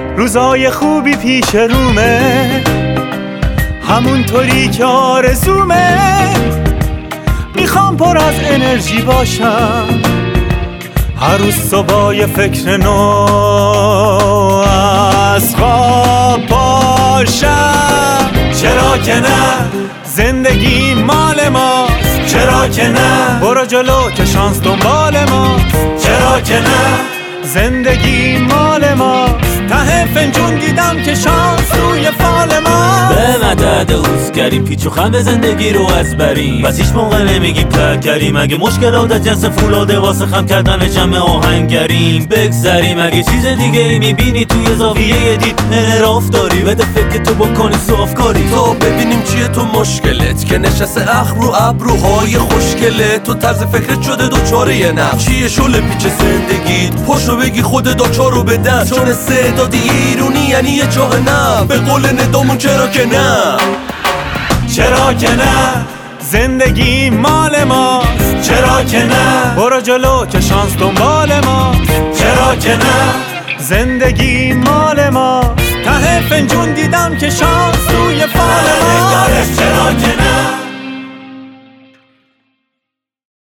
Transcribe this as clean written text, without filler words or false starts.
روزای خوبی پیش رومه، همونطوری که آرزومه. میخوام پر از انرژی باشم، هر روز صبح یه فکر نو از خواب پاشم. چرا که نه، زندگی مال ماست. چرا که نه، برو جلو که شانس دنبال ماست. چرا که نه، زندگی مال ماست. ته فنجون دیدم که شانس روی فال ماست. به مدد اوزگریم، پیچ و خم زندگی رو از بریم. بس هیچ موقع نمیگیم پکریم، اگه مشکلات از جنس فولاده واسه خم کردن جمع آهنگریم. بگذریم اگه چیز دیگه ای میبینی توی زاویه دید انحراف داری، بده فکر تو بکنی صافکاری تا ببینیم چیه تو مشکلت که نشسته اخم رو ابروهای خوشگلت. تو طرز فکرت شده دوچاره یه نقش، چیه شل پیچ زندگیت. پشتو بگی خود داچارو به دست، چون استعدادی ایرونی یعنی یه جاه نه. به قول ندامون چرا که نه. چرا که نه، زندگی مال ماست. چرا که نه، برو جلو که شانس دنبال ماست. چرا که نه، زندگی مال ماست. ته فنجون دیدم که شانس روی فال ماست. چرا که نه